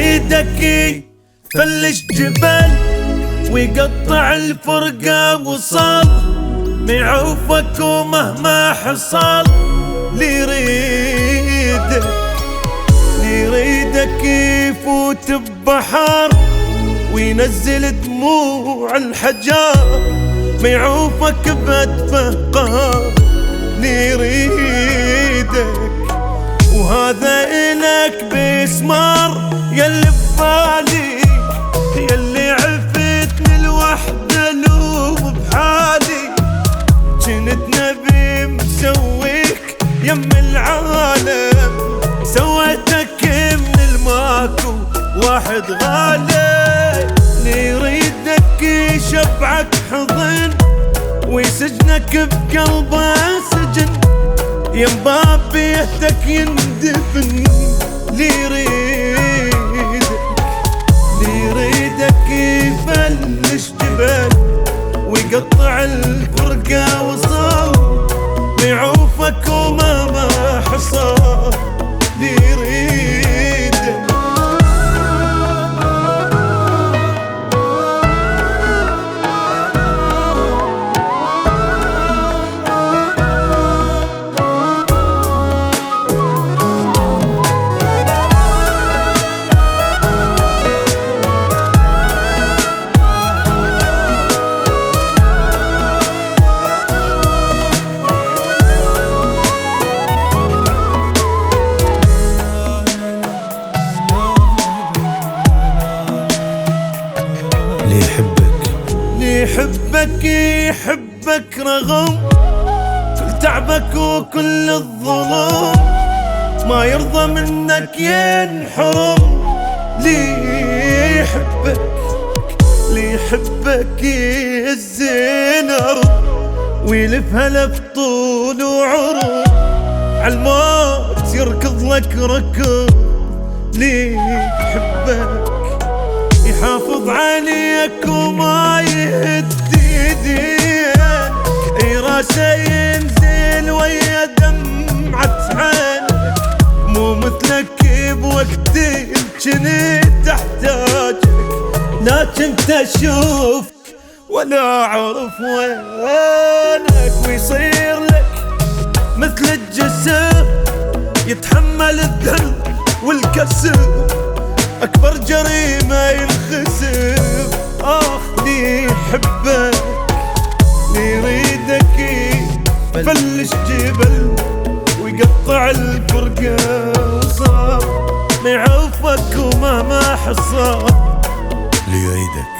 يريدك يفلش جبل ويقطع الفرقة وصل ما يعوفك ومهما حصل. ليريدك يفوت ببحر وينزل دموع الحجار ما يعوفك بأدفه قهر. ليريدك وهذا إلك بيسمار ياللي ببالي ياللي عفتني الوحدة لو بحالي. جنت نبي مسويك يم العالم سويتك من الماكو واحد غالي. ليريدك يشبعك حضن ويسجنك بقلبه سجن ينباب بيتك يندفن. ليريدك يفلش جبل ويقطع الفرقة وصل ما يعوفك ومهما حصل. ليريدك يحبك رغم كل تعبك وكل الظلم ما يرضى منك ينحرم. ليحبك يهزين أرض ويلفها لف طول وعرض عالموت يركض لك ركض. ليحبك يحافظ عليك وما يهدي يديك اي راسه ينزل ويا دمعة عينك مو مثلك بوقت كنت احتاجك لكن تشوفك ولا اعرف وينك. ويصير لك مثل الجسر يتحمل الذل والكسر أكبر جريمة ينخسر. ليحبك ليريدك يفلش جبل ويقطع الفرقة وصار ما يعوفك ومهما حصل. ليريدك